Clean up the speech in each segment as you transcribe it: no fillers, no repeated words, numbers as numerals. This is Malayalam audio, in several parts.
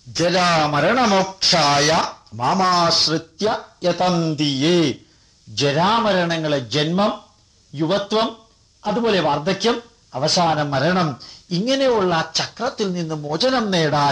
ജരാമരണമോക്ഷായ മാമാശ്രിത്യ യതന്തിയേ. ജരാമരണങ്ങളെ, ജന്മം, യുവത്വം, അതുപോലെ വാർദ്ധക്യം, അവസാനം മരണം, ഇങ്ങനെയുള്ള ചക്രത്തിൽ നിന്ന് മോചനം നേടാൻ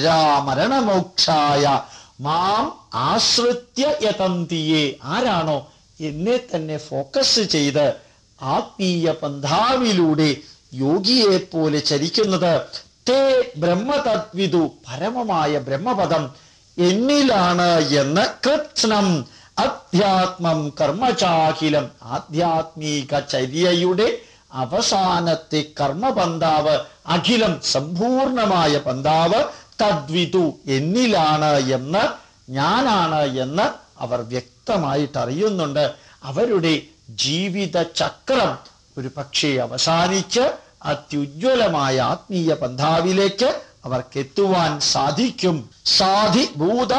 ജരാമരണമോക്ഷായ മാം ആശ്രിത്യ യതന്തിയേ, ആരാണോ എന്നെ തന്നെ ഫോക്കസ് ചെയ്ത് ആത്മീയ പന്ഥാവിലൂടെ യോഗിയെ പോലെ ചരിക്കുന്നത്, തേ ബ്രഹ്മതദ്വിദു, പരമമായ ബ്രഹ്മപദം എന്നിലാണ് എന്ന് കൃത്സ്നം അധ്യാത്മം കർമ്മചാഖിലം, ആധ്യാത്മിക ചര്യയുടെ അവസാനത്തെ കർമ്മപന്ഥാവ്, അഖിലം സമ്പൂർണമായ പന്ഥാവ്, തദ്വിദു എന്നിലാണ് എന്ന്, ഞാനാണ് എന്ന് അവർ വ്യക്തമായിട്ട് അറിയുന്നുണ്ട്. അവരുടെ ജീവിത ചക്രം ഒരു പക്ഷേ അവസാനിച്ച് അത്യുജ്വലമായ ആത്മീയ പന്ഥാവിലേക്ക് അവർക്കെത്തുവാൻ സാധിക്കും. സാധിഭൂത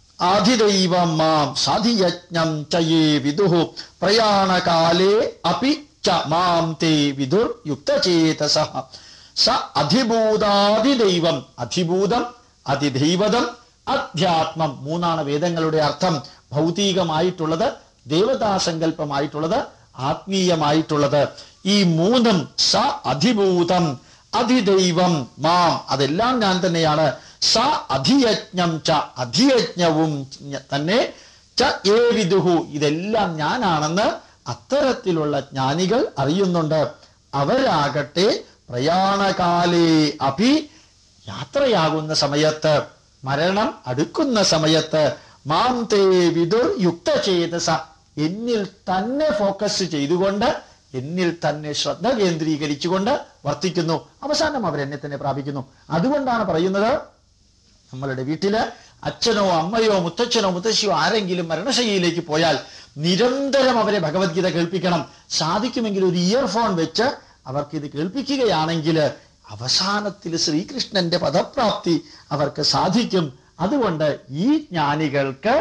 ആധിദൈവം മാം സാധിയജ്ഞം ചയേ വിദുഃ പ്രയാണകാലേ അപി ച മാം തേ വിദുർ യുക്തചേതസഃ. സ അധിഭൂതാധിദൈവം, അധിഭൂതം, അതിദൈവതം, അധ്യാത്മം, മൂന്നാണ് വേദങ്ങളുടെ അർത്ഥം. ഭൗതികമായിട്ടുള്ളത്, ദേവതാസങ്കല്പമായിട്ടുള്ളത്, ആത്മീയമായിട്ടുള്ളത്. ഈ മൂന്നും സ അധിഭൂതം അധിദൈവം മാം, അതെല്ലാം ഞാൻ തന്നെയാണ്. സ അധിയജ്ഞം ച, അധിയജ്ഞവും തന്നെ, ച ഏ വിദുഹു, ഇതെല്ലാം ഞാനാണെന്ന് അത്തരത്തിലുള്ള ജ്ഞാനികൾ അറിയുന്നുണ്ട്. അവരാകട്ടെ പ്രയാണകാലേ അഭി, യാത്രയാകുന്ന സമയത്ത്, മരണം അടുക്കുന്ന സമയത്ത്, മാം തേ വിദുർ യുക്തചേതസ, എന്നിൽ തന്നെ ഫോക്കസ് ചെയ്തുകൊണ്ട്, എന്നിൽ തന്നെ ശ്രദ്ധ കേന്ദ്രീകരിച്ചുകൊണ്ട് വർത്തിക്കുന്നു. അവസാനം അവരെന്നെ തന്നെ പ്രാപിക്കുന്നു. അതുകൊണ്ടാണ് പറയുന്നത്, നമ്മളുടെ വീട്ടില് അച്ഛനോ അമ്മയോ മുത്തച്ഛനോ മുത്തശ്ശിയോ ആരെങ്കിലും മരണശയ്യയിലേക്ക് പോയാൽ നിരന്തരം അവരെ ഭഗവത്ഗീത കേൾപ്പിക്കണം. സാധിക്കുമെങ്കിൽ ഒരു ഇയർഫോൺ വെച്ച് അവർക്കിത് കേൾപ്പിക്കുകയാണെങ്കിൽ അവസാനത്തിൽ ശ്രീകൃഷ്ണന്റെ പദപ്രാപ്തി അവർക്ക് സാധിക്കും. അതുകൊണ്ട് ഈ ജ്ഞാനികൾക്ക്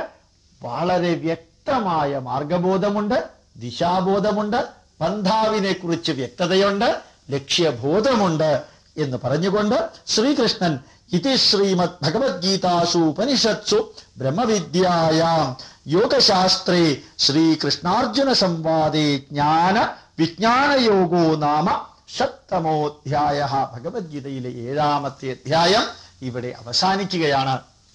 വളരെ വ്യക്തമായ മാർഗബോധമുണ്ട്, ദിശാബോധമുണ്ട്, പന്ഥാവിനെ കുറിച്ച് വ്യക്തതയുണ്ട്, ലക്ഷ്യബോധമുണ്ട് എന്ന് പറഞ്ഞുകൊണ്ട് ശ്രീകൃഷ്ണൻ ഇതി ശ്രീമദ് ഭഗവത്ഗീതാസു ഉപനിഷത്സു ബ്രഹ്മവിദ്യായാം യോഗശാസ്ത്രേ ശ്രീകൃഷ്ണാർജുന സംവാദേ ജ്ഞാന വിജ്ഞാനയോഗോ നാമ ഷത്തമോധ്യായ. ഭഗവത്ഗീതയിലെ 7ാമത്തെ അധ്യായം ഇവിടെ അവസാനിക്കുകയാണ്.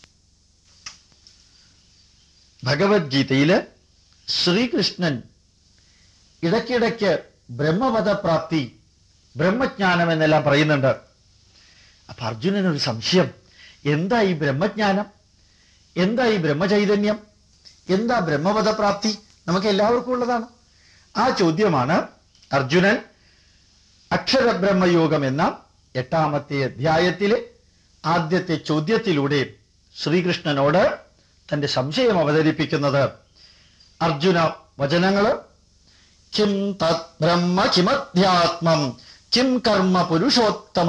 ഭഗവത്ഗീതയില് ശ്രീകൃഷ്ണൻ ഇടയ്ക്കിടയ്ക്ക് ബ്രഹ്മപദപ്രാപ്തി, ബ്രഹ്മജ്ഞാനം എന്നെല്ലാം പറയുന്നുണ്ട്. അപ്പൊ അർജുനനൊരു സംശയം, എന്താ ഈ ബ്രഹ്മജ്ഞാനം, എന്താ ഈ ബ്രഹ്മചൈതന്യം, എന്താ ബ്രഹ്മപദപ്രാപ്തി? നമുക്ക് എല്ലാവർക്കും ഉള്ളതാണ്. ആ ചോദ്യമാണ് അർജുനൻ അക്ഷരബ്രഹ്മയോഗം എന്ന 8ാമത്തെ അധ്യായത്തിലെ ആദ്യത്തെ ചോദ്യത്തിലൂടെ ശ്രീകൃഷ്ണനോട് തന്റെ സംശയം അവതരിപ്പിക്കുന്നത്. അർജുന വചനങ്ങള്: കിം തത് ബ്രഹ്മ കിമധ്യാത്മം കിം കർമ്മ പുരുഷോത്തമ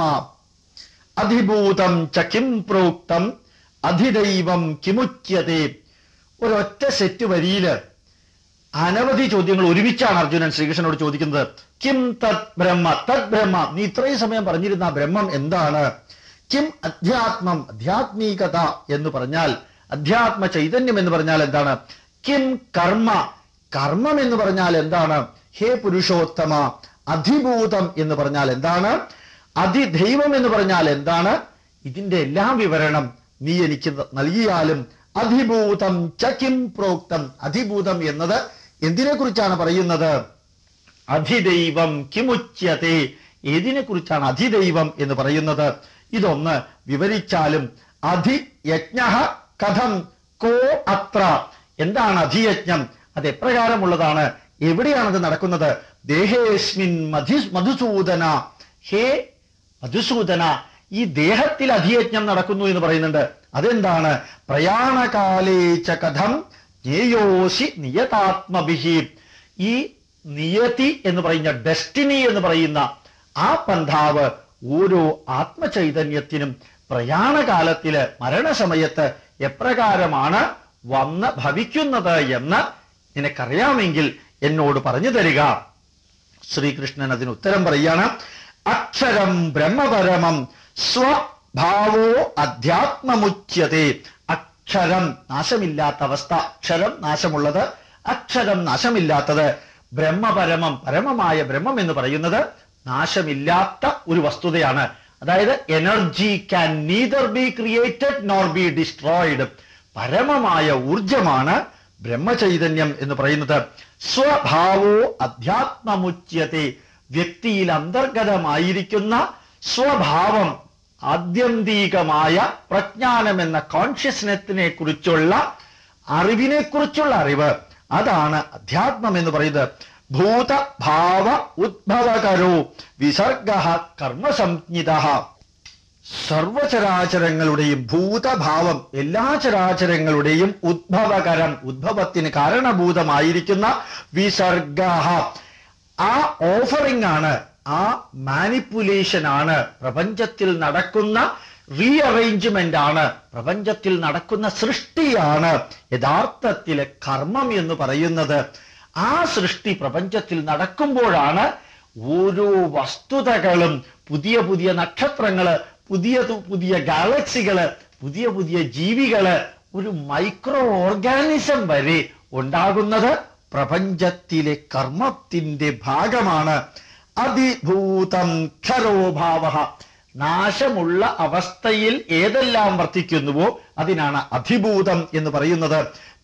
അധിഭൂതം ച കിം പ്രോക്തം അധിദൈവം കിമുച്യതേ. ഒരൊറ്റ സെറ്റ് വരിയില് അനവധി ചോദ്യങ്ങൾ ഒരുമിച്ചാണ് അർജുനൻ ശ്രീകൃഷ്ണനോട് ചോദിക്കുന്നത്. കിം തത് ബ്രഹ്മ, തത് ബ്രഹ്മ, നീ ഇത്രയും സമയം പറഞ്ഞിരുന്ന ബ്രഹ്മം എന്താണ്? കിം അധ്യാത്മം, അധ്യാത്മീകത എന്ന് പറഞ്ഞാൽ, അധ്യാത്മ ചൈതന്യം എന്ന് പറഞ്ഞാൽ എന്താണ്? കിം കർമ്മ, കർമ്മം എന്ന് പറഞ്ഞാൽ എന്താണ്? ഹേ പുരുഷോത്തമ, അധിഭൂതം എന്ന് പറഞ്ഞാൽ എന്താണ്? അധിദൈവം എന്ന് പറഞ്ഞാൽ എന്താണ്? ഇതിന്റെ എല്ലാം വിവരണം നീ എനിക്ക് നൽകിയാലും. അധിഭൂതം ച കിം പ്രോക്തം, അധിഭൂതം എന്നത് എന്തിനെ കുറിച്ചാണ് പറയുന്നത്? അധിദൈവം കിമുച്യതേ, ഏതിനെ കുറിച്ചാണ് അധിദൈവം എന്ന് പറയുന്നത്? ഇതൊന്ന് വിവരിച്ചാലും. അധിയജ്ഞ കഥം കോ അത്ര, എന്താണ് അധിയജ്ഞം? അത് എപ്രകാരമുള്ളതാണ്? എവിടെയാണത് നടക്കുന്നത്? ദേഹേസ്മിൻ മധുസൂദന, ഹേ മധുസൂദന, ഈ ദേഹത്തിൽ അധിയജ്ഞം നടക്കുന്നു എന്ന് പറയുന്നുണ്ട്. അതെന്താണ്? പ്രയാണകാലേ ച കഥം ജ്ഞേയോസി നിയതാത്മഭിഹി, ഈ നിയതി എന്ന് പറയുന്ന, ഡെസ്റ്റിനി എന്ന് പറയുന്ന ആ പന്ഥാവ് ഓരോ ആത്മചൈതന്യത്തിനും പ്രയാണകാലത്തില്, മരണസമയത്ത് എപ്രകാരമാണ് വന്ന് ഭവിക്കുന്നത് എന്ന് നിനക്കറിയാമെങ്കിൽ എന്നോട് പറഞ്ഞു തരിക. ശ്രീകൃഷ്ണൻ അതിന് ഉത്തരം പറയാണ്. അക്ഷരം ബ്രഹ്മപരമം സ്വ ഭാവോ അധ്യാത്മമുച്യത്തെ. അക്ഷരം നാശമില്ലാത്ത അവസ്ഥ, അക്ഷരം നാശമുള്ളത്, അക്ഷരം നാശമില്ലാത്തത്. ബ്രഹ്മപരമം, പരമമായ ബ്രഹ്മം എന്ന് പറയുന്നത് നാശമില്ലാത്ത ഒരു വസ്തുതയാണ്. അതായത് energy can neither be created nor be destroyed. പരമമായ ഊർജമാണ് ബ്രഹ്മചൈതന്യം എന്ന് പറയുന്നത്. സ്വഭാവോ അധ്യാത്മമുച്യത്തെ. വ്യക്തിയിൽ അന്തർഗതമായിരിക്കുന്ന സ്വഭാവം, ആത്യന്തികമായ പ്രജ്ഞാനം എന്ന കോൺഷ്യസ്നെസ്സിനെ കുറിച്ചുള്ള അറിവിനെക്കുറിച്ചുള്ള അറിവ്, അതാണ് അധ്യാത്മം എന്ന് പറയുന്നത്. ഭൂതഭാവ ഉദ്ഭവകരോ വിസർഗ കർമ്മസംജ്ഞിത. സർവചരാചരങ്ങളുടെയും ഭൂതഭാവം, എല്ലാ ചരാചരങ്ങളുടെയും ഉദ്ഭവകരം, ഉദ്ഭവത്തിന് കാരണഭൂതമായിരിക്കുന്ന വിസർഗ, ആ ഓഫറിംഗ് ആണ്, ആ മാനിപ്പുലേഷൻ ആണ്, പ്രപഞ്ചത്തിൽ നടക്കുന്ന റീഅറേഞ്ച്മെന്റ് ആണ്, പ്രപഞ്ചത്തിൽ നടക്കുന്ന സൃഷ്ടിയാണ് യഥാർത്ഥത്തിലെ കർമ്മം എന്ന് പറയുന്നത്. ആ സൃഷ്ടി പ്രപഞ്ചത്തിൽ നടക്കുമ്പോഴാണ് ഓരോ വസ്തുതകളും, പുതിയ പുതിയ നക്ഷത്രങ്ങള്, പുതിയ പുതിയ ഗാലക്സികള്, പുതിയ പുതിയ ജീവികള്, ഒരു മൈക്രോ ഓർഗാനിസം വരെ ഉണ്ടാകുന്നത് പ്രപഞ്ചത്തിലെ കർമ്മത്തിന്റെ ഭാഗമാണ്. അതിഭൂതം ക്ഷരോഭാവ. നാശമുള്ള അവസ്ഥയിൽ ഏതെല്ലാം വർത്തിക്കുന്നുവോ അതിനാണ് അധിഭൂതം എന്ന് പറയുന്നത്.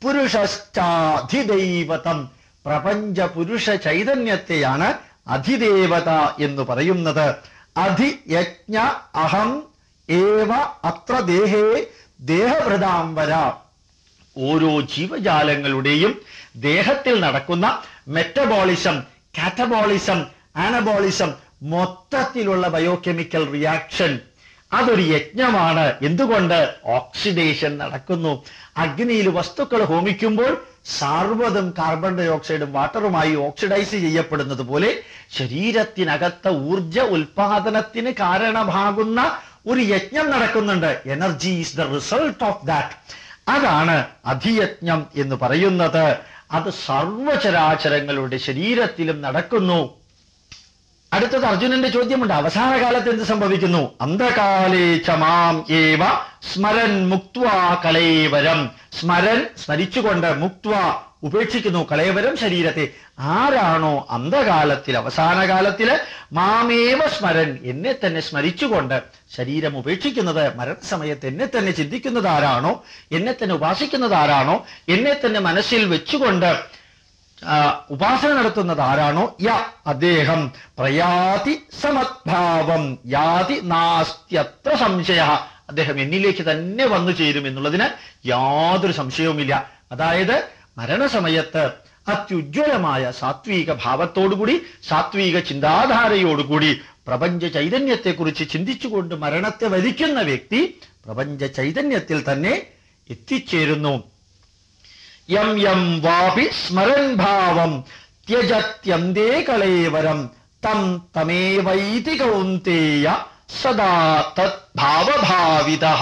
പുരുഷശ്ചാധിദൈവതം. പ്രപഞ്ച പുരുഷ ചൈതന്യത്തെയാണ് അധിദേവത എന്ന് പറയുന്നത്. അധിയജ്ഞ അഹം ഏവ അത്ര ദേഹേ ദേഹഭൃതാംബര. ഓരോ ജീവജാലങ്ങളുടെയും ദേഹത്തിൽ നടക്കുന്ന മെറ്റബോളിസം, കാറ്റബോളിസം, ആനബോളിസം, മൊത്തത്തിലുള്ള ബയോകെമിക്കൽ റിയാക്ഷൻ, അതൊരു യജ്ഞമാണ്. എന്തുകൊണ്ട്? ഓക്സിഡേഷൻ നടക്കുന്നു. അഗ്നിയിൽ വസ്തുക്കൾ ഹോമിക്കുമ്പോൾ സർവ്വതും കാർബൺ ഡൈ ഓക്സൈഡും വാട്ടറുമായി ഓക്സിഡൈസ് ചെയ്യപ്പെടുന്നത് പോലെ ശരീരത്തിനകത്ത ഊർജ ഉൽപാദനത്തിന് കാരണമാകുന്ന ഒരു യജ്ഞം നടക്കുന്നുണ്ട്. Energy is the result of that. അതാണ് അധിയജ്ഞം എന്ന് പറയുന്നത്. അത് സർവചരാചരങ്ങളുടെ ശരീരത്തിലും നടക്കുന്നു. അടുത്തത് അർജുനന്റെ ചോദ്യമുണ്ട്. അവസാന കാലത്ത് എന്ത് സംഭവിക്കുന്നു? അന്ധകാലേ ചമാം ഏവ സ്മരൻ മുക്ത്വാ കലേവരം. സ്മരൻ സ്മരിച്ചുകൊണ്ട്, മുക്ത്വ ഉപേക്ഷിക്കുന്നു, കലേവരം ശരീരത്തെ. ആരാണോ അന്ധകാലത്തിൽ, അവസാന കാലത്തില് മാമേവ സ്മരൻ, എന്നെ തന്നെ സ്മരിച്ചുകൊണ്ട് ശരീരം ഉപേക്ഷിക്കുന്നത്, മരണസമയത്ത് എന്നെ തന്നെ ചിന്തിക്കുന്നത് ആരാണോ, എന്നെ തന്നെ ഉപാസിക്കുന്നത് ആരാണോ, എന്നെ തന്നെ മനസ്സിൽ വെച്ചുകൊണ്ട് ഉപാസന നടത്തുന്നത് ആരാണോ, അദ്ദേഹം പ്രയാതി സമദ്ഭാവം യാതി നാസ്ത്യത്ര സംശയ. അദ്ദേഹം എന്നിലേക്ക് തന്നെ വന്നു ചേരും എന്നുള്ളതിന് യാതൊരു സംശയവുമില്ല. അതായത് മരണസമയത്ത് അത്യുജ്വലമായ സാത്വിക ഭാവത്തോടുകൂടി, സാത്വിക ചിന്താധാരയോടുകൂടി പ്രപഞ്ച ചൈതന്യത്തെക്കുറിച്ച് ചിന്തിച്ചുകൊണ്ട് മരണത്തെ വരിക്കുന്ന വ്യക്തി പ്രപഞ്ച ചൈതന്യത്തിൽ തന്നെ എത്തിച്ചേരുന്നു. യം യം വാപി സ്മരൻ ഭാവം ത്യജത്യന്തേ കളേവരം തം തമേവൈതി കൗന്തേയ സദാ തത് ഭാവഭാവിതഃ.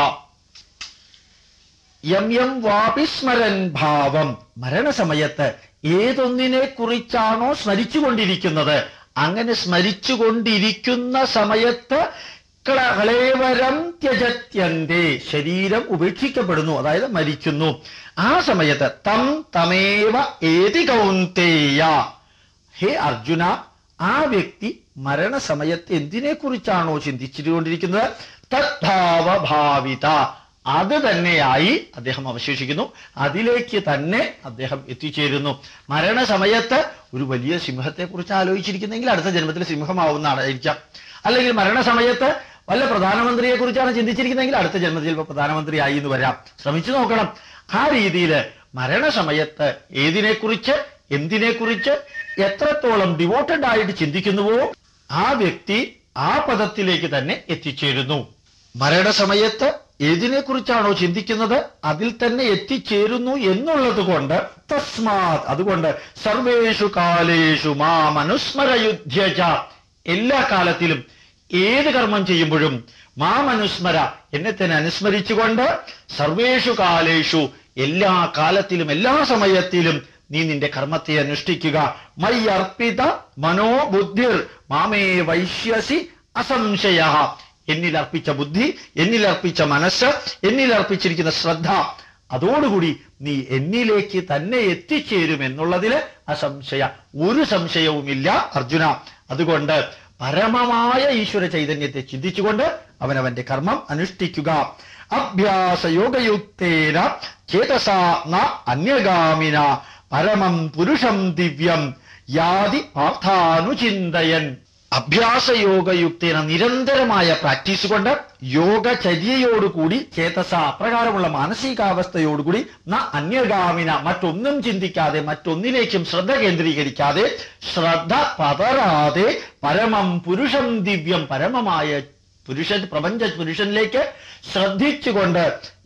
യം യം വാപി സ്മരൻ ഭാവം. മരണസമയത്ത് ഏതൊന്നിനെ കുറിച്ചാണോ സ്മരിച്ചുകൊണ്ടിരിക്കുന്നത്, അങ്ങനെ സ്മരിച്ചുകൊണ്ടിരിക്കുന്ന സമയത്ത് കളേവരം ത്യജത്യന്തേ, ശരീരം ഉപേക്ഷിക്കപ്പെടുന്നു, അതായത് മരിക്കുന്നു. ആ സമയത്ത് തം തമേവ ഏതി കൗന്തേയ, ഹേ അർജുന, ആ വ്യക്തി മരണസമയത്ത് എന്തിനെ കുറിച്ചാണോ ചിന്തിച്ചുകൊണ്ടിരിക്കുന്നത്, തദ്ഭാവഭാവിത, അത് തന്നെയായി അദ്ദേഹം അവശേഷിക്കുന്നു, അതിലേക്ക് തന്നെ അദ്ദേഹം എത്തിച്ചേരുന്നു. മരണസമയത്ത് ഒരു വലിയ സിംഹത്തെ കുറിച്ച് ആലോചിച്ചിരിക്കുന്നെങ്കിൽ അടുത്ത ജന്മത്തിൽ സിംഹമാവുന്നതായിരിക്കാം. അല്ലെങ്കിൽ മരണസമയത്ത് വല്ല പ്രധാനമന്ത്രിയെ കുറിച്ചാണ് ചിന്തിച്ചിരിക്കുന്നതെങ്കിൽ അടുത്ത ജന്മത്തിൽ ചിലപ്പോൾ പ്രധാനമന്ത്രിയായി എന്ന് വരാം. ശ്രമിച്ചു നോക്കണം. ആ രീതിയിൽ മരണസമയത്ത് ഏതിനെക്കുറിച്ച്, എന്തിനെക്കുറിച്ച് എത്രത്തോളം ഡിവോട്ടഡ് ആയിട്ട് ചിന്തിക്കുന്നുവോ ആ വ്യക്തി ആ പദത്തിലേക്ക് തന്നെ എത്തിച്ചേരുന്നു. മരണസമയത്ത് ഏതിനെക്കുറിച്ചാണോ ചിന്തിക്കുന്നത് അതിൽ തന്നെ എത്തിച്ചേരുന്നു എന്നുള്ളത് കൊണ്ട്, തസ്മാത്, അതുകൊണ്ട് സർവേഷു കാലേഷു മാം അനുസ്മരയുധ്യച, എല്ലാ കാലത്തിലും ഏത് കർമ്മം ചെയ്യുമ്പോഴും മാം അനുസ്മര, എന്നെ തന്നെ അനുസ്മരിച്ചുകൊണ്ട്, സർവേഷു കാലേഷു, എല്ലാ കാലത്തിലും എല്ലാ സമയത്തിലും നീ നിന്റെ കർമ്മത്തെ അനുഷ്ഠിക്കുക. മയ്യർപ്പിത മനോബുദ്ധിർ മാമേ വൈശ്യസി അസംശയ, എന്നിൽ അർപ്പിച്ച ബുദ്ധി, എന്നിൽ അർപ്പിച്ച മനസ്സ്, എന്നിൽ അർപ്പിച്ചിരിക്കുന്ന ശ്രദ്ധ, അതോടുകൂടി നീ എന്നിലേക്ക് തന്നെ എത്തിച്ചേരുമെന്നുള്ളതിൽ അസംശയ, ഒരു സംശയവുമില്ല അർജുന. അതുകൊണ്ട് പരമമായ ഈശ്വര ചൈതന്യത്തെ ചിന്തിച്ചുകൊണ്ട് അവനവന്റെ കർമ്മം അനുഷ്ഠിക്കുക. അഭ്യാസയോഗയുക്തേന ചേതസാ ന അന്യഗാമിന പരമം പുരുഷം ദിവ്യം യാതി പാർത്ഥാനുചിന്തയൻ. അഭ്യാസയോഗയുക്തേന നിരന്തരമായ പ്രാക്ടീസ് കൊണ്ട്, യോഗചര്യയോടുകൂടി, ചേതസ അപ്രകാരമുള്ള മാനസികാവസ്ഥയോടുകൂടി, ന അന്യഗാമിന മറ്റൊന്നും ചിന്തിക്കാതെ, മറ്റൊന്നിലേക്കും ശ്രദ്ധ കേന്ദ്രീകരിക്കാതെ, ശ്രദ്ധ പതറാതെ, പരമം പുരുഷം ദിവ്യം പരമമായ പുരുഷൻ, പ്രപഞ്ച പുരുഷനിലേക്ക് ശ്രദ്ധിച്ചുകൊണ്ട്,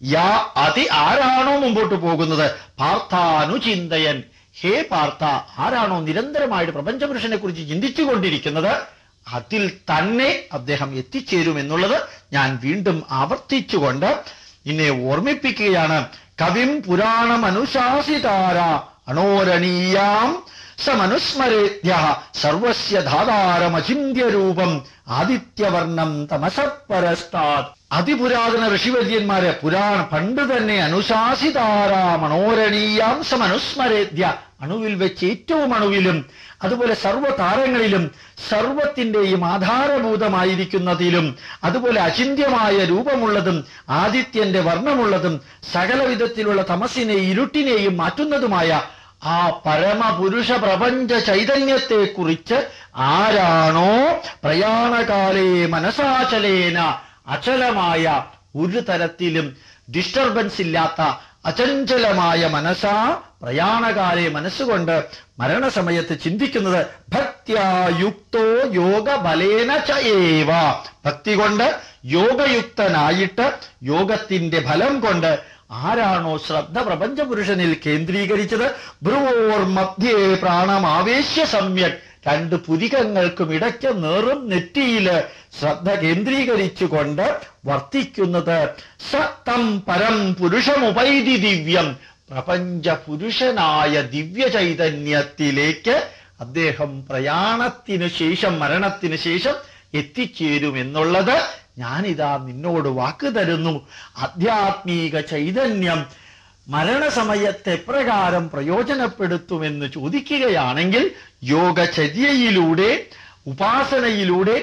ആരാണോ മുമ്പോട്ട് പോകുന്നത്, പാർത്ഥാനുചിന്തയൻ, ഹേ പാർത്ഥ, ആരാണോ നിരന്തരമായിട്ട് പ്രപഞ്ചപുരുഷനെ കുറിച്ച് ചിന്തിച്ചുകൊണ്ടിരിക്കുന്നത്, അതിൽ തന്നെ അദ്ദേഹം എത്തിച്ചേരുമെന്നുള്ളത് ഞാൻ വീണ്ടും ആവർത്തിച്ചുകൊണ്ട് ഇന്നെ ഓർമ്മിപ്പിക്കുകയാണ്. കവിം പുരാണം അനുശാസിതാര അണോരണീയാം സമനുസ്മരേദ്യ സർവസ്യ ധാതാരമചിന്യരൂപം ആദിത്യവർണം തമസപരസ്താത്. അതിപുരാതന ഋഷിവര്യന്മാരെ പണ്ട് തന്നെ അനുശാസിതാരാം അണോരണീയാം സമനുസ്മരേദ്യ, അണുവിൽ വെച്ച് ഏറ്റവും അണുവിലും, അതുപോലെ സർവ്വതാരങ്ങളിലും, സർവത്തിൻ്റെയും ആധാരഭൂതമായിരിക്കുന്നതിലും, അതുപോലെ അചിന്യമായ രൂപമുള്ളതും ആദിത്യന്റെ വർണ്ണമുള്ളതും സകലവിധത്തിലുള്ള തമസിനെയും ഇരുട്ടിനെയും മാറ്റുന്നതുമായ ആ പരമപുരുഷ പ്രപഞ്ച ചൈതന്യത്തെ കുറിച്ച് ആരാണോ പ്രയാണകാലേ മനസാചലേന, അചലമായ ഒരു തരത്തിലും ഡിസ്റ്റർബൻസ് ഇല്ലാത്ത അചഞ്ചലമായ മനസ്സാ പ്രയാണകാലെ മനസ്സുകൊണ്ട് മരണസമയത്ത് ചിന്തിക്കുന്നത്, ഭക്ത്യായുക്തോ യോഗബലേന ചയേവ, ഭക്തി കൊണ്ട് യോഗയുക്തനായിട്ട് യോഗത്തിന്റെ ഫലം കൊണ്ട് ആരാണോ ശ്രദ്ധ പ്രപഞ്ചപുരുഷനിൽ കേന്ദ്രീകരിച്ചത്, ഭ്രുവോർ മധ്യേ പ്രാണമാവേശ്യ സമ്യക്, രണ്ട് പുരികങ്ങൾക്കും ഇടയ്ക്ക് നേറും നെറ്റിയില് ശ്രദ്ധ കേന്ദ്രീകരിച്ചുകൊണ്ട് വർത്തിക്കുന്നത്, സത്തം പരം പുരുഷമുപൈതി ദിവ്യം, പ്രപഞ്ച പുരുഷനായ ദിവ്യ ചൈതന്യത്തിലേക്ക് അദ്ദേഹം പ്രയാണത്തിന് ശേഷം, മരണത്തിന് ശേഷം എത്തിച്ചേരുമെന്നുള്ളത് ഞാനിതാ നിന്നോട് വാക്ക് തരുന്നു. ആധ്യാത്മിക ചൈതന്യം മരണസമയത്ത് എപ്രകാരം പ്രയോജനപ്പെടുത്തുമെന്ന് ചോദിക്കുകയാണെങ്കിൽ, യോഗചര്യയിലൂടെ, ഉപാസനയിലൂടെ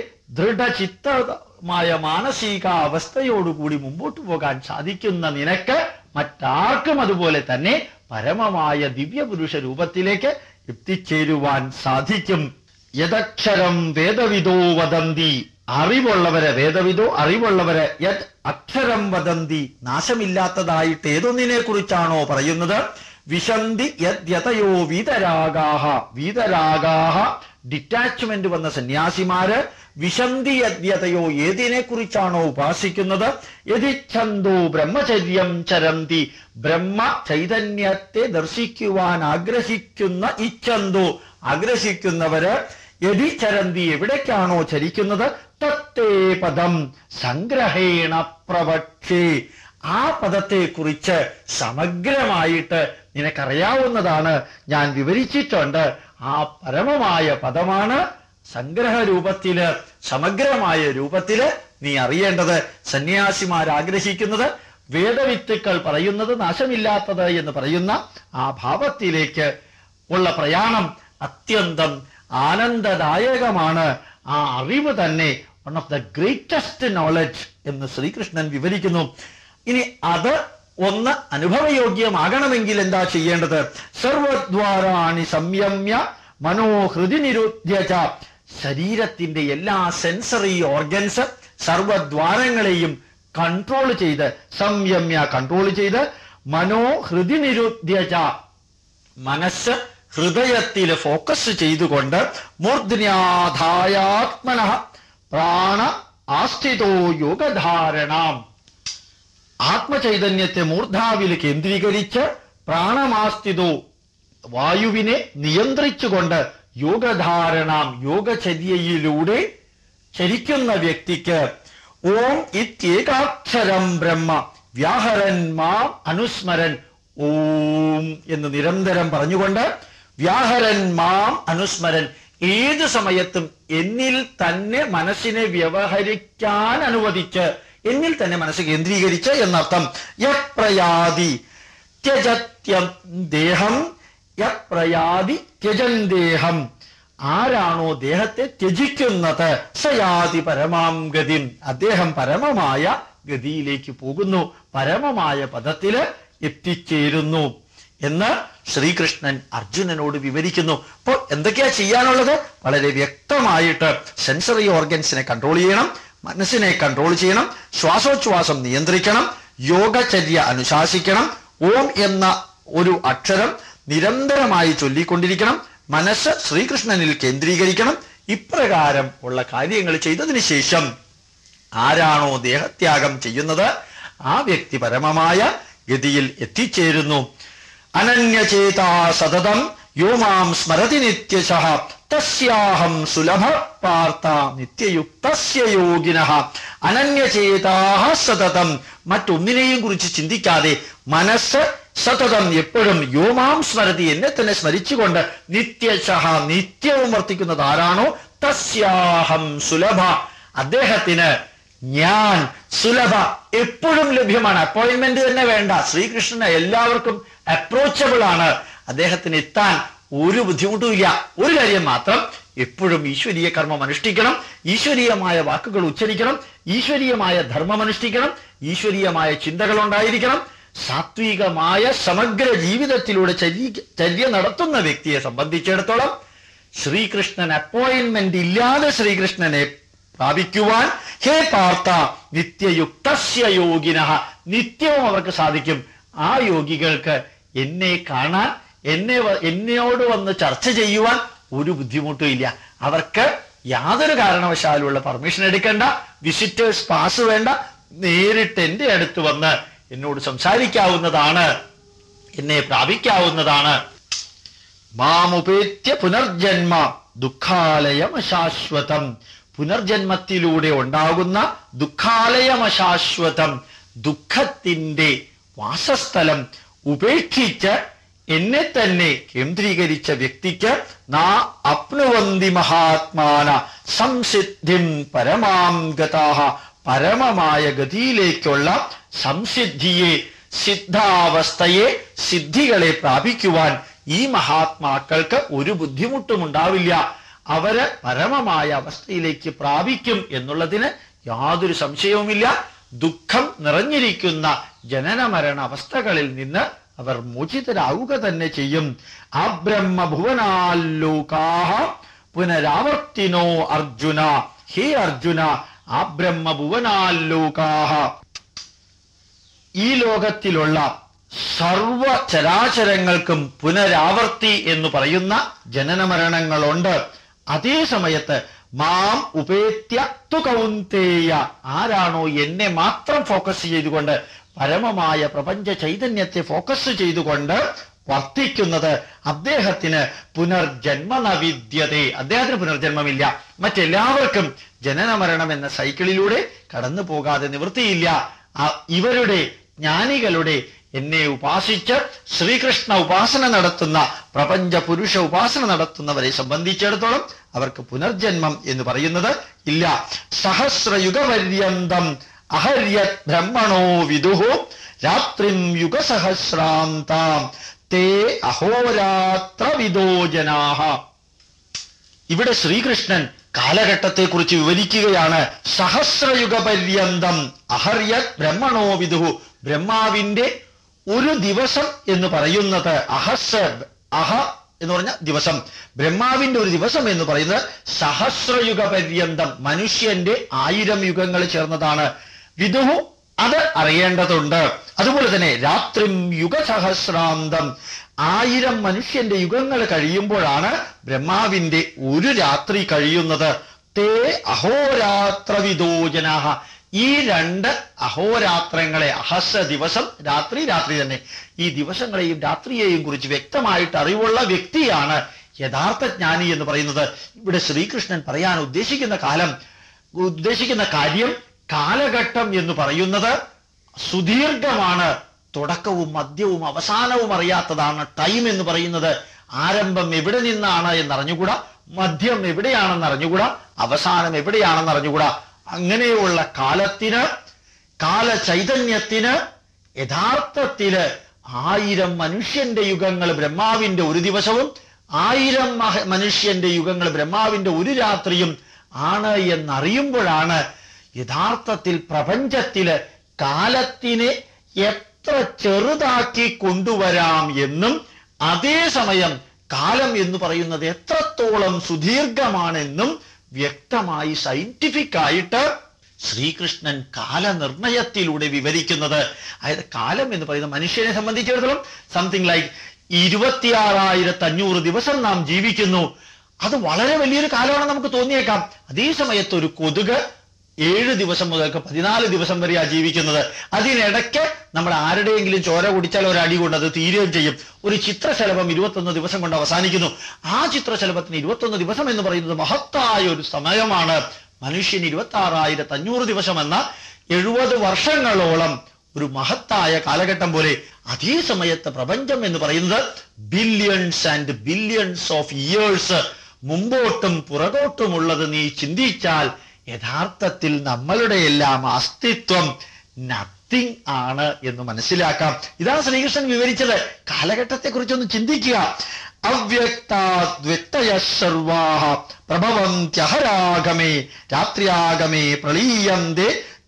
ദൃഢചിത്തമായ മാനസിക അവസ്ഥയോടുകൂടി മുമ്പോട്ട് പോകാൻ സാധിക്കുന്ന നിനക്ക് മറ്റാർക്കും അതുപോലെ തന്നെ പരമമായ ദിവ്യപുരുഷ രൂപത്തിലേക്ക് എത്തിച്ചേരുവാൻ സാധിക്കും. യദക്ഷരം വേദവിദോ വദന്തി, അറിവുള്ളവരെ, വേദവിദോ അറിവുള്ളവരെ, യത് അക്ഷരം വദന്തി, നാശമില്ലാത്തതായിട്ട് ഏതൊന്നിനെ കുറിച്ചാണോ പറയുന്നത്, വിശന്തി യദ്യതയോ വീതരാഗാഹ, വീതരാഗാഹ ഡിറ്റാച്ച്മെന്റ് വന്ന സന്യാസിമാര്, വിശന്തി യദ്യതയോ ഏതിനെ കുറിച്ചാണോ ഉപാസിക്കുന്നത്, യതിച്ഛന്തോ ബ്രഹ്മചര്യം ചരന്തി, ബ്രഹ്മ ചൈതന്യത്തെ ദർശിക്കുവാൻ ആഗ്രഹിക്കുന്ന, ഇച്ഛന്തോ ആഗ്രഹിക്കുന്നവര്, യതി ചരന്തി എവിടേക്കാണോ ചരിക്കുന്നത്, തത്തേ പദം സംഗ്രഹേണ പ്രവക്ഷേ, ആ പദത്തെക്കുറിച്ച് സമഗ്രമായിട്ട് നിനക്കറിയാവുന്നതാണ്, ഞാൻ വിവരിച്ചിട്ടുണ്ട്. ആ പരമമായ പദമാണ് സംഗ്രഹരൂപത്തില്, സമഗ്രമായ രൂപത്തില് നീ അറിയേണ്ടത്. സന്യാസിമാരാഗ്രഹിക്കുന്നത്, വേദവിത്തുക്കൾ പറയുന്നത് നാശമില്ലാത്തത് എന്ന് പറയുന്ന ആ ഭാവത്തിലേക്ക് ഉള്ള പ്രയാണം അത്യന്തം ആനന്ദദായകമാണ്. ആ അറിവ് തന്നെ one of the greatest knowledge എന്ന് ശ്രീകൃഷ്ണൻ വിവരിക്കുന്നു. ഇനി അത് ഒന്ന് അനുഭവയോഗ്യമാകണമെങ്കിൽ എന്താ ചെയ്യേണ്ടത്, സർവദ്വാരാണി സംയമ്യ മനോഹൃതി നിരുദ്ധ്യച, ശരീരത്തിന്റെ എല്ലാ സെൻസറി ഓർഗൻസ് സർവദ്വാരങ്ങളെയും കൺട്രോൾ ചെയ്ത്, സംയമ്യ കൺട്രോൾ ചെയ്ത്, മനോഹൃതി നിരുദ്ധ്യച മനസ്സ് ഹൃദയത്തിൽ ഫോക്കസ് ചെയ്തുകൊണ്ട്, മൂർധ്ന്യാധായാത്മനഃ പ്രാണ ആസ്ഥിതോ യോഗധാരണാം, ആത്മചൈതന്യത്തെ മൂർധാവിൽ കേന്ദ്രീകരിച്ച് പ്രാണമാസ്ഥിതോ വായുവിനെ നിയന്ത്രിച്ചുകൊണ്ട് യോഗധാരണാം യോഗചര്യയിലൂടെ ചരിക്കുന്ന വ്യക്തിക്ക് ഓം ഇത്യേകാക്ഷരം ബ്രഹ്മ വ്യാഹരൻ മാം അനുസ്മരൻ, ഓം എന്ന് നിരന്തരം പറഞ്ഞുകൊണ്ട് വ്യാഹരൻ മാം അനുസ്മരൻ, ഏത് സമയത്തും എന്നിൽ തന്നെ മനസ്സിനെ വ്യവഹരിക്കാൻ അനുവദിച്ച്, എന്നിൽ തന്നെ മനസ്സ് കേന്ദ്രീകരിച്ച് എന്നർത്ഥം. യപ്രയാതി ത്യജത്യം ദേഹം, യപ്രയാതി ത്യജൻ ദേഹം, ആരാണോ ദേഹത്തെ ത്യജിക്കുന്നത്, സയാതി പരമാം ഗതിം, അദ്ദേഹം പരമമായ ഗതിയിലേക്ക് പോകുന്നു, പരമമായ പദത്തില് എത്തിച്ചേരുന്നു എന്ന് ശ്രീകൃഷ്ണൻ അർജുനനോട് വിവരിക്കുന്നു. അപ്പോൾ എന്തൊക്കെയാ ചെയ്യാനുള്ളത്? വളരെ വ്യക്തമായിട്ട് സെൻസറി ഓർഗൻസിനെ കൺട്രോൾ ചെയ്യണം, മനസ്സിനെ കൺട്രോൾ ചെയ്യണം, ശ്വാസോച്ഛ്വാസം നിയന്ത്രിക്കണം, യോഗചര്യ അനുശാസിക്കണം, ഓം എന്ന ഒരു അക്ഷരം നിരന്തരമായി ചൊല്ലിക്കൊണ്ടിരിക്കണം, മനസ്സ് ശ്രീകൃഷ്ണനിൽ കേന്ദ്രീകരിക്കണം. ഇപ്രകാരം ഉള്ള കാര്യങ്ങൾ ചെയ്തതിന് ശേഷം ആരാണോ ദേഹത്യാഗം ചെയ്യുന്നത് ആ വ്യക്തി പരമമായ ഗതിയിൽ എത്തിച്ചേരുന്നു. അനന്യചേതാ സതതം യോ മാം സ്മരതി നിത്യശഃ തസ്യാഹം സുലഭ പാർത്ഥ നിത്യയുക്തസ്യ യോഗിനഃ. അനന്യചേതാഹ സതതം, മറ്റൊന്നിനെയും കുറിച്ച് ചിന്തിക്കാതെ മനസ്സ് സതതം എപ്പോഴും യോ മാം സ്മരതി, എന്നെ തന്നെ സ്മരിച്ചുകൊണ്ട് നിത്യശഃ നിത്യവും വർത്തിക്കുന്നത് ആരാണോ തസ്യാഹം സുലഭ, അദ്ദേഹത്തിന് ഞാൻ സുലഭ എപ്പോഴും ലഭ്യമാണ്. അപ്പോയിന്റ്മെന്റ് തന്നെ വേണ്ട, ശ്രീകൃഷ്ണന് എല്ലാവർക്കും അപ്രോച്ചബിൾ ആണ്. അദ്ദേഹത്തിന് എത്താൻ ഒരു ബുദ്ധിമുട്ടുമില്ല. ഒരു കാര്യം മാത്രം, എപ്പോഴും ഈശ്വരീയ കർമ്മം അനുഷ്ഠിക്കണം, ഈശ്വരീയമായ വാക്കുകൾ ഉച്ചരിക്കണം, ഈശ്വരീയമായ ധർമ്മം അനുഷ്ഠിക്കണം, ഈശ്വരീയമായ ചിന്തകൾ ഉണ്ടായിരിക്കണം. സാത്വികമായ സമഗ്ര ജീവിതത്തിലൂടെ ചര്യ നടത്തുന്ന വ്യക്തിയെ സംബന്ധിച്ചിടത്തോളം ശ്രീകൃഷ്ണൻ അപ്പോയിന്റ്മെന്റ് ഇല്ലാതെ ശ്രീകൃഷ്ണനെ പ്രാപിക്കുവാൻ ഹേ പാർത്ഥ നിത്യയുക്തസ്യ യോഗിനഃ, നിത്യവും അവർക്ക് സാധിക്കും. ആ യോഗികൾക്ക് എന്നെ കാണാൻ, എന്നോട് വന്ന് ചർച്ച ചെയ്യുവാൻ ഒരു ബുദ്ധിമുട്ടും ഇല്ല. അവർക്ക് യാതൊരു കാരണവശാലുള്ള പെർമിഷൻ എടുക്കേണ്ട, വിസിറ്റേഴ്സ് പാസ് വേണ്ട, നേരിട്ട് എൻ്റെ അടുത്ത് വന്ന് എന്നോട് സംസാരിക്കാവുന്നതാണ്, എന്നെ പ്രാപിക്കാവുന്നതാണ്. മാമുപേത്യ പുനർജന്മ ദുഃഖാലയമശാശ്വതം, പുനർജന്മത്തിലൂടെ ഉണ്ടാകുന്ന ദുഃഖാലയമശാശ്വതം, ദുഃഖത്തിന്റെ വാസസ്ഥലം ഉപേക്ഷിച്ച് എന്നെ തന്നെ കേന്ദ്രീകരിച്ച വ്യക്തിക്ക് നാ അപ്നുവന്തി മഹാത്മാന സംസിദ്ധിം പരമാം ഗതാഃ, പരമമായ ഗതിയിലേക്കുള്ള സംസിദ്ധിയെ, സിദ്ധാവസ്ഥയെ, സിദ്ധികളെ പ്രാപിക്കുവാൻ ഈ മഹാത്മാക്കൾക്ക് ഒരു ബുദ്ധിമുട്ടും ഉണ്ടാവില്ല. അവര് പരമമായ അവസ്ഥയിലേക്ക് പ്രാപിക്കും എന്നുള്ളതിന് യാതൊരു സംശയവുമില്ല. ദുഃഖം നിറഞ്ഞിരിക്കുന്ന ജനന മരണ അവസ്ഥകളിൽ നിന്ന് അവർ മോചിതരാവുക തന്നെ ചെയ്യും. ആബ്രഹ്മഭുവനാലോകാഃ പുനരാവർത്തിനോ അർജുന, ഹേ അർജുന, ആബ്രഹ്മഭുവനാലോകാഃ, ഈ ലോകത്തിലുള്ള സർവ ചരാചരങ്ങൾക്കും പുനരാവർത്തി എന്ന് പറയുന്ന ജനന മരണങ്ങളുണ്ട്. അതേ സമയത്ത് മാം ഉപേത്യ തു കൗന്തേയ, ആരാണോ എന്നെ മാത്രം ഫോക്കസ് ചെയ്തുകൊണ്ട് പരമമായ പ്രപഞ്ച ചൈതന്യത്തെ ഫോക്കസ് ചെയ്തുകൊണ്ട് വർത്തിക്കുന്നത് അദ്ദേഹത്തിന് പുനർജന്മ നവിദ്യതേ, അദ്ദേഹത്തിന് പുനർജന്മമില്ല. മറ്റെല്ലാവർക്കും ജനന മരണം എന്ന സൈക്കിളിലൂടെ കടന്നു പോകാതെ നിവൃത്തിയില്ല. ഇവരുടെ ജ്ഞാനികളുടെ എന്നെ ഉപാസിച്ച് ശ്രീകൃഷ്ണ ഉപാസന നടത്തുന്ന, പ്രപഞ്ച പുരുഷ ഉപാസന നടത്തുന്നവരെ സംബന്ധിച്ചിടത്തോളം അവർക്ക് പുനർജന്മം എന്ന് പറയുന്നത് ഇല്ല. സഹസ്രയുഗപര്യന്തം അഹര്യത് ബ്രഹ്മണോ വിദുഃ രാത്രിം യുഗസഹസ്രാന്താം തേ അഹോരാത്രവിദോ ജനാഃ. ഇവിടെ ശ്രീകൃഷ്ണൻ കാലഘട്ടത്തെക്കുറിച്ച് വിവരിക്കുകയാണ്. സഹസ്രയുഗപര്യന്തം അഹര്യത് ബ്രഹ്മണോ വിദുഃ, ബ്രഹ്മാവിന്റെ ഒരു ദിവസം എന്ന് പറയുന്നത് അഹ എന്ന് പറഞ്ഞ ദിവസം, ബ്രഹ്മാവിന്റെ ഒരു ദിവസം എന്ന് പറയുന്നത് സഹസ്രയുഗപര്യന്തം, മനുഷ്യന്റെ 1000 യുഗങ്ങൾ ചേർന്നതാണ്. വിദുഃ അത് അറിയേണ്ടതുണ്ട്. അതുപോലെ തന്നെ രാത്രിം യുഗസഹസ്രാന്തം, 1000 മനുഷ്യന്റെ യുഗങ്ങൾ കഴിയുമ്പോഴാണ് ബ്രഹ്മാവിന്റെ ഒരു രാത്രി കഴിയുന്നത്. തേ അഹോരാത്രവിദോ ജനാഃ, ഈ 2 അഹോരാത്രങ്ങളെ, അഹസ്ര ദിവസം, രാത്രി തന്നെ, ഈ ദിവസങ്ങളെയും രാത്രിയെയും കുറിച്ച് വ്യക്തമായിട്ട് അറിവുള്ള വ്യക്തിയാണ് യഥാർത്ഥ ജ്ഞാനി എന്ന് പറയുന്നത്. ഇവിടെ ശ്രീകൃഷ്ണൻ പറയാൻ ഉദ്ദേശിക്കുന്ന കാര്യം, കാലഘട്ടം എന്ന് പറയുന്നത് സുദീർഘമാണ്. തുടക്കവും മധ്യവും അവസാനവും അറിയാത്തതാണ് ടൈം എന്ന് പറയുന്നത്. ആരംഭം എവിടെ നിന്നാണ് എന്നറിഞ്ഞുകൂടാ, മധ്യം എവിടെയാണെന്ന് അറിഞ്ഞുകൂടാ, അവസാനം എവിടെയാണെന്ന് അറിഞ്ഞുകൂടാ. അങ്ങനെയുള്ള കാലത്തിന്, കാലചൈതന്യത്തിന് യഥാർത്ഥത്തില് 1000 മനുഷ്യന്റെ യുഗങ്ങൾ ബ്രഹ്മാവിന്റെ ഒരു ദിവസവും 1000 മനുഷ്യന്റെ യുഗങ്ങൾ ബ്രഹ്മാവിന്റെ ഒരു രാത്രിയും ആണ് എന്നറിയുമ്പോഴാണ് യഥാർത്ഥത്തിൽ പ്രപഞ്ചത്തില് കാലത്തിനെ എത്ര ചെറുതാക്കി കൊണ്ടുവരാം എന്നും അതേസമയം കാലം എന്ന് പറയുന്നത് എത്രത്തോളം സുദീർഘമാണെന്നും വ്യക്തമായി സയന്റിഫിക് ആയിട്ട് ശ്രീകൃഷ്ണൻ കാലനിർണയത്തിലൂടെ വിവരിക്കുന്നത്. അതായത് കാലം എന്ന് പറയുന്നത് മനുഷ്യനെ സംബന്ധിച്ചിടത്തോളം സംതിങ് ലൈക്ക് 26,500 ദിവസം നാം ജീവിക്കുന്നു. അത് വളരെ വലിയൊരു കാലമാണ് നമുക്ക് തോന്നിയേക്കാം. അതേ സമയത്ത് ഒരു കൊതുക് 7 ദിവസം മുതൽക്ക് 14 ദിവസം വരെയാണ് ജീവിക്കുന്നത്. അതിനിടയ്ക്ക് നമ്മൾ ആരുടെയെങ്കിലും ചോര കുടിച്ചാൽ ഒരടി കൊണ്ട് അത് തീരുകയും ചെയ്യും. ഒരു ചിത്രശലഭം 21 ദിവസം കൊണ്ട് അവസാനിക്കുന്നു. ആ ചിത്രശലഭത്തിന് 21 ദിവസം എന്ന് പറയുന്നത് മഹത്തായ ഒരു സമയമാണ്. മനുഷ്യന് 26,500 ദിവസം എന്ന 70 വർഷങ്ങളോളം ഒരു മഹത്തായ കാലഘട്ടം പോലെ. അതേ സമയത്ത് പ്രപഞ്ചം എന്ന് പറയുന്നത് billions and billions of years മുമ്പോട്ടും പുറകോട്ടുമുള്ളത് നീ ചിന്തിച്ചാൽ യഥാർത്ഥത്തിൽ നമ്മളുടെ എല്ലാം അസ്തിത്വം നത്തിങ് ആണ് എന്ന് മനസ്സിലാക്കാം. ഇതാണ് ശ്രീകൃഷ്ണൻ വിവരിച്ചത്. കാലഘട്ടത്തെ കുറിച്ചൊന്ന് ചിന്തിക്കുക. അവ്യക്താദ്വ്യക്തയ സർവാഹ പ്രഭവന്ത്യഹരാഗമേ രാത്രിയാഗമേ പ്രളീയന്തേ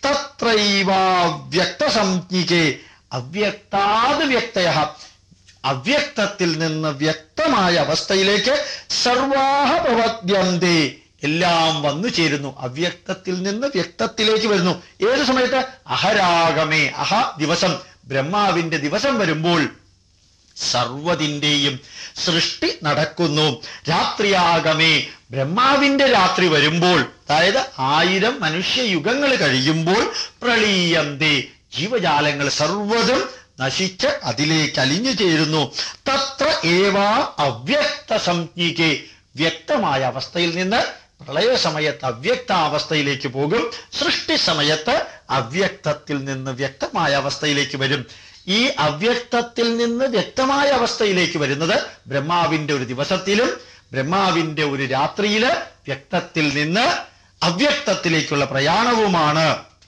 തത്രൈവാവ്യക്തസംജ്ഞികേ. അവ്യക്താദ് വ്യക്തയ, അവ്യക്തത്തിൽ നിന്ന് വ്യക്തമായ അവസ്ഥയിലേക്ക് സർവാഹ പ്രവദ്യന്തേ, എല്ലാം വന്നു ചേരുന്നു. അവ്യക്തത്തിൽ നിന്ന് വ്യക്തത്തിലേക്ക് വരുന്നു. ഏത് സമയത്ത്? അഹരാഗമേ, അഹ ദിവസം, ബ്രഹ്മാവിന്റെ ദിവസം വരുമ്പോൾ സർവ്വതിന്റെയും സൃഷ്ടി നടക്കുന്നു. രാത്രിയാഗമേ, ബ്രഹ്മാവിന്റെ രാത്രി വരുമ്പോൾ, അതായത് 1000 മനുഷ്യയുഗങ്ങൾ കഴിയുമ്പോൾ പ്രളീയന്തേ, ജീവജാലങ്ങൾ സർവ്വതും നശിച്ച് അതിലേക്ക് അലിഞ്ഞു ചേരുന്നു. തത്ര ഏവാ അവ്യക്ത സംജ്ഞികേ, വ്യക്തമായ അവസ്ഥയിൽ നിന്ന് പ്രളയസമയത്ത് അവ്യക്താവസ്ഥയിലേക്ക് പോകും. സൃഷ്ടി സമയത്ത് അവ്യക്തത്തിൽ നിന്ന് വ്യക്തമായ അവസ്ഥയിലേക്ക് വരും. ഈ അവ്യക്തത്തിൽ നിന്ന് വ്യക്തമായ അവസ്ഥയിലേക്ക് വരുന്നത് ബ്രഹ്മാവിന്റെ ഒരു ദിവസത്തിലും ബ്രഹ്മാവിന്റെ ഒരു രാത്രിയില് വ്യക്തത്തിൽ നിന്ന് അവ്യക്തത്തിലേക്കുള്ള പ്രയാണവുമാണ്.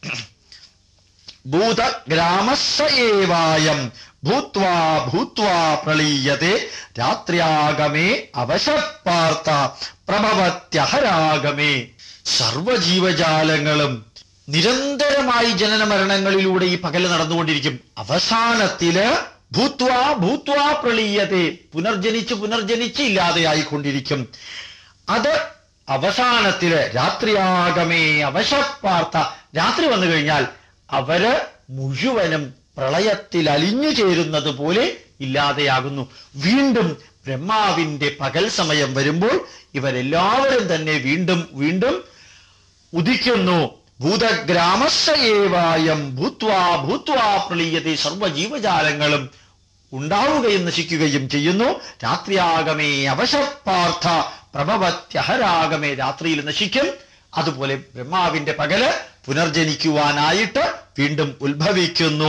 ഭൂതഗ്രാമസ്സയേവായം ഭൂത്വാ ഭൂത്വാ പ്രളീയതേ രാത്രിയാഗമേ അവശപ്പാർത്ത പ്രഭവത്യഹരാഗമേ. സർവജീവജാലങ്ങളും നിരന്തരമായി ജനന മരണങ്ങളിലൂടെ ഈ പകല് നടന്നുകൊണ്ടിരിക്കും. അവസാനത്തില് ഭൂത്വാ ഭൂത്വാ പ്രളീയതേ, പുനർജനിച്ച് പുനർജനിച്ച് ഇല്ലാതെയായിക്കൊണ്ടിരിക്കും. അത് അവസാനത്തില് രാത്രിയാഗമേ അവശപ്പാർത്ത, രാത്രി വന്നു കഴിഞ്ഞാൽ അവര് മുഴുവനും പ്രളയത്തിൽ അലിഞ്ഞു ചേരുന്നത് പോലെ ഇല്ലാതെയാകുന്നു. വീണ്ടും ബ്രഹ്മാവിന്റെ പകൽ സമയം വരുമ്പോൾ ഇവരെല്ലാവരും തന്നെ വീണ്ടും വീണ്ടും ഉദിക്കുന്നു. ഭൂതഗ്രാമസ്സയേവായം ഭൂത്വാ ഭൂത്വാ പ്രളീയതേ, സർവജീവജാലങ്ങളും ഉണ്ടാവുകയും നശിക്കുകയും ചെയ്യുന്നു. രാത്രിയാഗമേ അവശപ്പാർത്ഥ പ്രഭവത്യഹരാഗമേ, രാത്രിയിൽ നശിക്കും. അതുപോലെ ബ്രഹ്മാവിന്റെ പകല് പുനർജനിക്കുവാനായിട്ട് വീണ്ടും ഉത്ഭവിക്കുന്നു.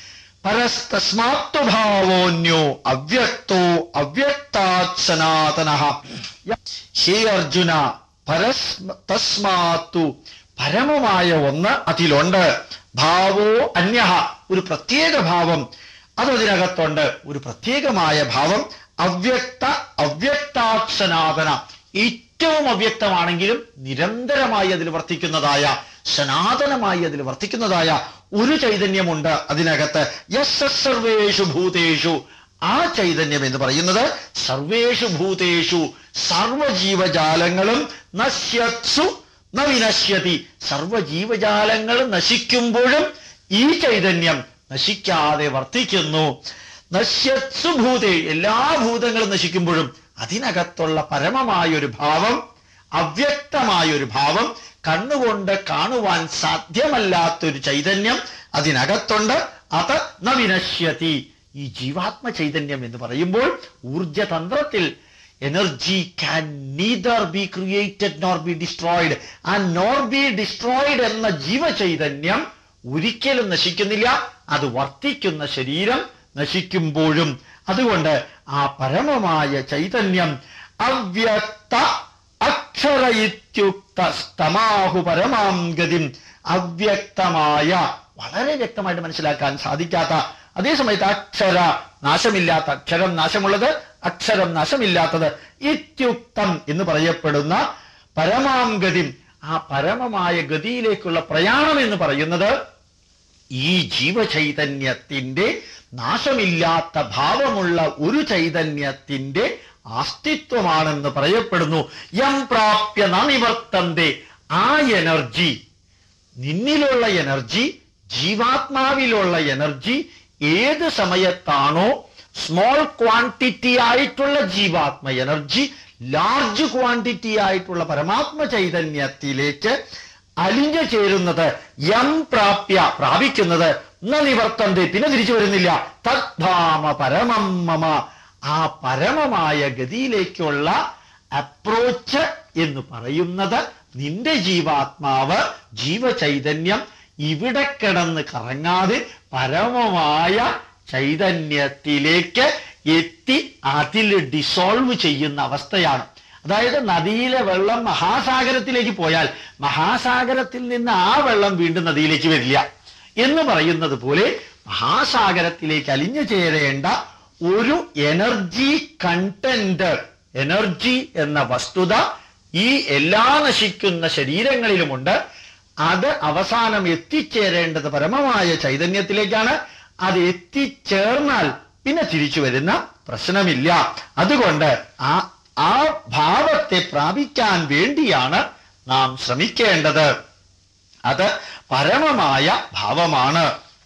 പരസ്തസ്മാത്വഭാവോന്യോ അവ്യക്തോ അവ്യക്താത് സനാതനഃ. ഹേ അർജുന, തസ്മാത്തു, പരമമായ ഒന്ന് അതിലുണ്ട്. ഭാവോ അന്യഃ, ഒരു പ്രത്യേക ഭാവം അതതിനകത്തുണ്ട്. ഒരു പ്രത്യേകമായ ഭാവം അവ്യക്ത അവ്യക്താത് സനാതന, ഏറ്റവും അവ്യക്തമാണെങ്കിലും നിരന്തരമായി അതിൽ വർത്തിക്കുന്നതായ, സനാതനമായി അതിൽ വർത്തിക്കുന്നതായ ഒരു ചൈതന്യമുണ്ട് അതിനകത്ത്. യസ്സ സർവേഷു ഭൂതേഷു, ആ ചൈതന്യം എന്ന് പറയുന്നത് സർവേഷു ഭൂതേഷു, സർവജീവജാലങ്ങളും നശ്യത്സു ന വിനശ്യതി, സർവജീവജാലങ്ങളും നശിക്കുമ്പോഴും ഈ ചൈതന്യം നശിക്കാതെ വർത്തിക്കുന്നു. നശ്യത്സു ഭൂതേ, എല്ലാ ഭൂതങ്ങളും നശിക്കുമ്പോഴും അതിനകത്തുള്ള പരമമായൊരു ഭാവം, അവ്യക്തമായൊരു ഭാവം, കണ്ണുകൊണ്ട് കാണുവാൻ സാധ്യമല്ലാത്തൊരു ചൈതന്യം അതിനകത്തുണ്ട്. അത് ന വിനശ്യതി. ഈ ജീവാത്മ ചൈതന്യം എന്ന് പറയുമ്പോൾ ഊർജതന്ത്രത്തിൽ energy can neither be created nor be destroyed. ആ നോർ ബി ഡിസ്ട്രോയിഡ് എന്ന ജീവചൈതന്യം ഒരിക്കലും നശിക്കുന്നില്ല. അത് വർത്തിക്കുന്ന ശരീരം നശിക്കുമ്പോഴും. അതുകൊണ്ട് ആ പരമമായ ചൈതന്യം അവ്യക്ത അക്ഷര ഇത്യുക്ത സ്തമാഹു പരമാം ഗതിം. അവ്യക്തമായ, വളരെ വ്യക്തമായിട്ട് മനസ്സിലാക്കാൻ സാധിക്കാത്ത, അതേസമയത്ത് അക്ഷര നാശമില്ലാത്ത, അക്ഷരം നാശമുള്ളത്, അക്ഷരം നാശമില്ലാത്തത്, ഇത്യുക്തം എന്ന് പറയപ്പെടുന്ന പരമാം ഗതിം, ആ പരമമായ ഗതിയിലേക്കുള്ള പ്രയാണം എന്ന് പറയുന്നത് ഈ ജീവചൈതന്യത്തിന്റെ നാശമില്ലാത്ത ഭാവമുള്ള ഒരു ചൈതന്യത്തിന്റെ അസ്തിത്വമാണെന്ന് പറയപ്പെടുന്നു. യം പ്രാപ്യ നിവർത്തന്തേ, ആ എനർജി, നിന്നിലുള്ള എനർജി, ജീവാത്മാവിലുള്ള എനർജി ഏത് സമയത്താണോ സ്മോൾ ക്വാണ്ടിറ്റി ആയിട്ടുള്ള ജീവാത്മ എനർജി ലാർജ് ക്വാണ്ടിറ്റി ആയിട്ടുള്ള പരമാത്മ ചൈതന്യത്തിലേക്ക് അലിഞ്ഞു ചേരുന്നത്, യം പ്രാപ്യ പ്രാപിക്കുന്നത്, നിവർത്തന്തേ പിന്നെ തിരിച്ചു വരുന്നില്ല, തദ്ധാമ പരമം മമ, ആ പരമമായ ഗതിയിലേക്കുള്ള അപ്രോച്ച് എന്ന് പറയുന്നത് നിന്റെ ജീവാത്മാവ്, ജീവചൈതന്യം ഇവിടെ കിടന്ന് കറങ്ങാതെ പരമമായ ചൈതന്യത്തിലേക്ക് എത്തി അതിൽ ഡിസോൾവ് ചെയ്യുന്ന അവസ്ഥയാണ്. അതായത് നദിയിലെ വെള്ളം മഹാസാഗരത്തിലേക്ക് പോയാൽ മഹാസാഗരത്തിൽ നിന്ന് ആ വെള്ളം വീണ്ടും നദിയിലേക്ക് വരില്ല എന്ന് പറയുന്നത് പോലെ മഹാസാഗരത്തിലേക്ക് അലിഞ്ഞു ചേരേണ്ട ഒരു എനർജി കണ്ടന്റ്, എനർജി എന്ന വസ്തുത ഈ എല്ലാ നശിക്കുന്ന ശരീരങ്ങളിലുമുണ്ട്. അത് അവസാനം എത്തിച്ചേരേണ്ടത് പരമമായ ചൈതന്യത്തിലേക്കാണ്. അത് എത്തിച്ചേർന്നാൽ പിന്നെ തിരിച്ചു വരുന്ന പ്രശ്നമില്ല. അതുകൊണ്ട് ആ ഭാവത്തെ പ്രാപിക്കാൻ വേണ്ടിയാണ് നാം ശ്രമിക്കേണ്ടത്. അത് പരമമായ ഭാവമാണ്.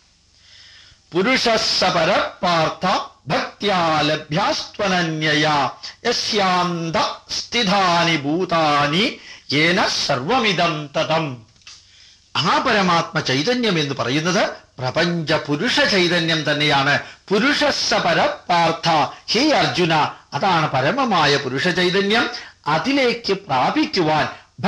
പുരുഷസ്സ പരപാർത്ഥ ഭക്ത്യാ ലഭ്യാസ്ത്വനന്യയാ യസ്യാന്ത സ്ഥിതാനി ഭൂതാനി യേന സർവമിദം തതം. ആ പരമാത്മ ചൈതന്യം എന്ന് പറയുന്നത് പ്രപഞ്ച പുരുഷ ചൈതന്യം തന്നെയാണ്. പുരുഷസ്സ പരപാർത്ഥ, ഹേ അർജുന, അതാണ് പരമമായ പുരുഷ ചൈതന്യം. അതിലേക്ക് പ്രാപിക്കുവാൻ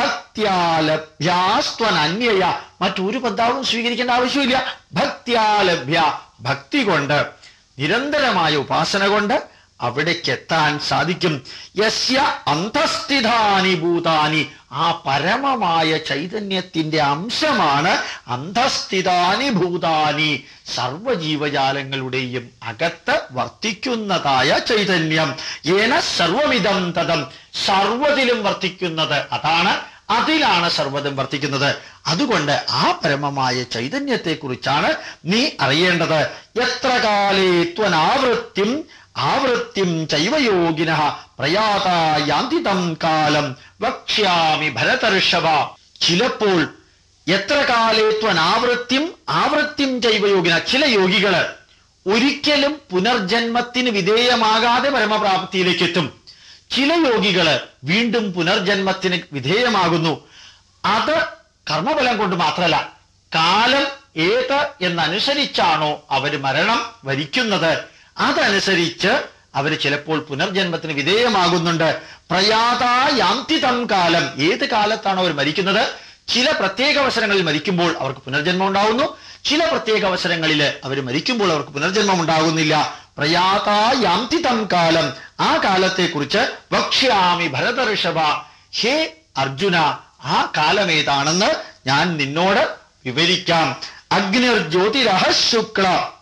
ഭക്ത്യാലഭ്യാസ്ത്വനന്യയ, മറ്റൊരു പന്താവും സ്വീകരിക്കേണ്ട ആവശ്യമില്ല. ഭക്ത്യാലഭ്യ, ഭക്തി കൊണ്ട്, നിരന്തരമായ ഉപാസന കൊണ്ട് അവിടേക്ക് എത്താൻ സാധിക്കും. യസ്യ അന്തസ്ഥിതാനി ഭൂതാനി, ആ പരമമായ ചൈതന്യത്തിന്റെ അംശമാണ് അന്തസ്ഥിതാനി ഭൂതാനി, സർവജീവജാലങ്ങളുടെയും അകത്ത് വർത്തിക്കുന്നതായ ചൈതന്യം. യേന സർവമിദം തതം, സർവ്വതിലും വർത്തിക്കുന്നത് അതാണ്, അതിലാണ് സർവ്വതും വർത്തിക്കുന്നത്. അതുകൊണ്ട് ആ പരമമായ ചൈതന്യത്തെക്കുറിച്ചാണ് നീ അറിയേണ്ടത്. എത്ര കാലേ ത്വനാവൃത്തിം ആവൃത്തിം ചൈവയോഗിനഃ പ്രയാതായാന്തിതം കാലം വക്ഷ്യാമി ഭരതർഷഭ. ചിലപ്പോൾ എത്ര കാലേ ത്വനാവൃത്തിം ആവൃത്തിം ചൈവയോഗിന, ചില യോഗികള് ഒരിക്കലും പുനർജന്മത്തിന് വിധേയമാകാതെ പരമപ്രാപ്തിയിലേക്ക് എത്തും. ചില യോഗികള് വീണ്ടും പുനർജന്മത്തിന് വിധേയമാകുന്നു. അത് കർമ്മഫലം കൊണ്ട് മാത്രമല്ല, കാലം ഏത് എന്നനുസരിച്ചാണോ അവര് മരണം വരിക്കുന്നത് അതനുസരിച്ച് അവർ ചിലപ്പോൾ പുനർജന്മത്തിന് വിധേയമാകുന്നുണ്ട്. പ്രയാതായാന്തിതം കാലം, ഏത് കാലത്താണോ അവർ മരിക്കുന്നത്, ചില പ്രത്യേക അവസരങ്ങളിൽ മരിക്കുമ്പോൾ അവർക്ക് പുനർജന്മം ഉണ്ടാകുന്നു, ചില പ്രത്യേക അവസരങ്ങളിൽ അവർ മരിക്കുമ്പോൾ അവർക്ക് പുനർജന്മം ഉണ്ടാകുന്നില്ല. പ്രയാതായാന്തിതം കാലം, ആ കാലത്തെക്കുറിച്ച് വക്ഷ്യാമി ഭരതർഷഭ, ഹേ അർജുന, ആ കാലം ഏതാണെന്ന് ഞാൻ നിന്നോട് വിവരിക്കാം. അഗ്നിർജ്യോതിരഹ ശുക്ല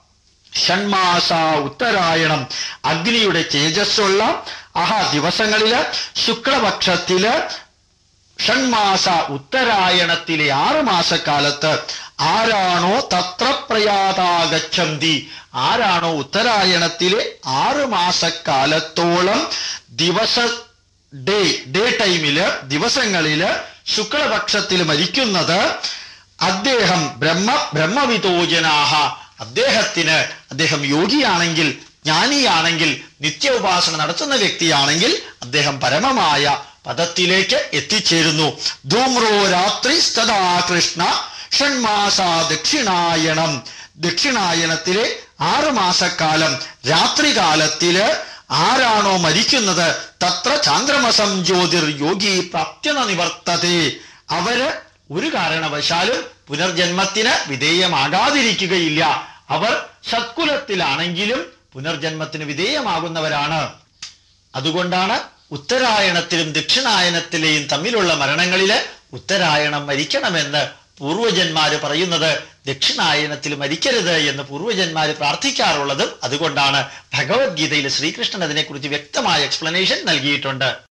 ഷൺമാസ ഉത്തരായണം, അഗ്നിയുടെ തേജസ്സുള്ള ദിവസങ്ങളില് ശുക്ലപക്ഷത്തില് ഷൺമാസ ഉത്തരായണത്തിലെ 6 മാസക്കാലത്ത് ആരാണോ തത്ര പ്രയാതാഗച്ഛന്തി, ആരാണോ ഉത്തരായണത്തിലെ 6 മാസക്കാലത്തോളം ഡേ ടൈമില് ദിവസങ്ങളില് ശുക്ലപക്ഷത്തിൽ മരിക്കുന്നത്, അദ്ദേഹം ബ്രഹ്മവിദോജനാഹ, അദ്ദേഹം യോഗിയാണെങ്കിൽ, ജ്ഞാനിയാണെങ്കിൽ, നിത്യ ഉപാസന നടത്തുന്ന വ്യക്തിയാണെങ്കിൽ അദ്ദേഹം പരമമായ പദത്തിലേക്ക് എത്തിച്ചേരുന്നു. ധൂമ്രോ രാത്രി സ്തദാ കൃഷ്ണ ഷൺമാസ ദക്ഷിണായണം, ദക്ഷിണായനത്തിലെ 6 മാസക്കാലം രാത്രികാലത്തില് ആരാണോ മരിക്കുന്നത് തത്ര ചാന്ദ്രമസം ജ്യോതിർ യോഗി പ്രാപ്ത്യന നിവർത്തതേ, അവര് ഒരു കാരണവശാലും പുനർജന്മത്തിന് വിധേയമാകാതിരിക്കുകയില്ല. അവർ സത്കുലത്തിലാണെങ്കിലും പുനർജന്മത്തിന് വിധേയമാകുന്നവരാണ്. അതുകൊണ്ടാണ് ഉത്തരായണത്തിലും ദക്ഷിണായനത്തിലെയും തമ്മിലുള്ള മരണങ്ങളില് ഉത്തരായണം മരിക്കണമെന്ന് പൂർവജന്മാര് പറയുന്നത് ദക്ഷിണായനത്തിൽ മരിക്കരുത് എന്ന് പൂർവജന്മാര് പ്രാർത്ഥിക്കാറുള്ളതും അതുകൊണ്ടാണ്. ഭഗവത്ഗീതയിൽ ശ്രീകൃഷ്ണൻ അതിനെക്കുറിച്ച് വ്യക്തമായ എക്സ്പ്ലനേഷൻ നൽകിയിട്ടുണ്ട്.